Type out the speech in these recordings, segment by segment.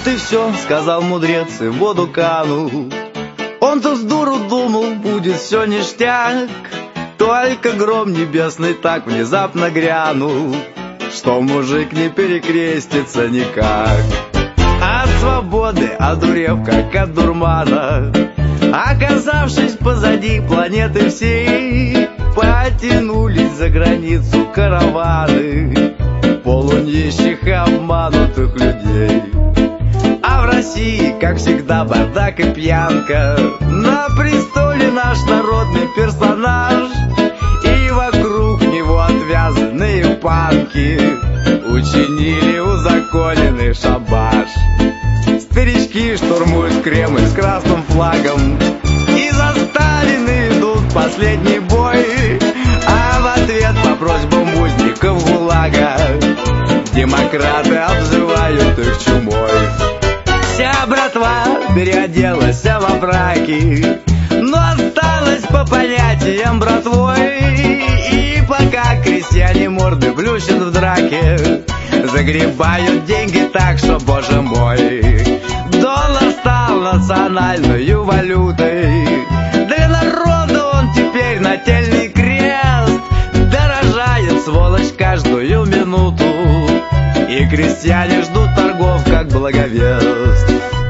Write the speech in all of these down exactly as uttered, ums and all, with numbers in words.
Вот и все, сказал мудрец, и в воду канул. Он-то с дуру думал, будет все ништяк, только гром небесный так внезапно грянул, что мужик не перекрестится никак. От свободы, одурев как от дурмана, оказавшись позади планеты всей, потянулись за границу караваны полунищих и обманутых людей. А в России, как всегда, бардак и пьянка, на престоле наш народный персонаж, и вокруг него отвязанные панки учинили узаконенный шабаш. Старички штурмуют Кремль с красным флагом, и за Сталина идут в последний бой, а в ответ по просьбам узников ГУЛАГа демократы обзывают их чумой. Вся братва переоделась во фраки, но осталась по понятиям братвой. И пока крестьяне морды плющат в драке, загребают деньги так, что, боже мой, доллар стал национальной валютой. Для народа он теперь нательный крест, дорожает сволочь каждую минуту, и крестьяне ждут торгов как благовест.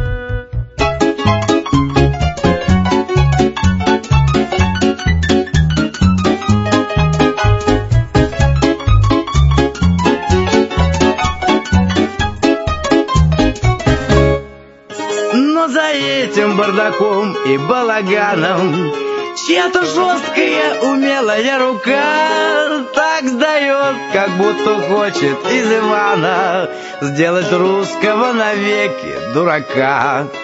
Но за этим бардаком и балаганом чья-то жесткая умелая рука так сдает, как будто хочет из Ивана сделать русского навеки дурака.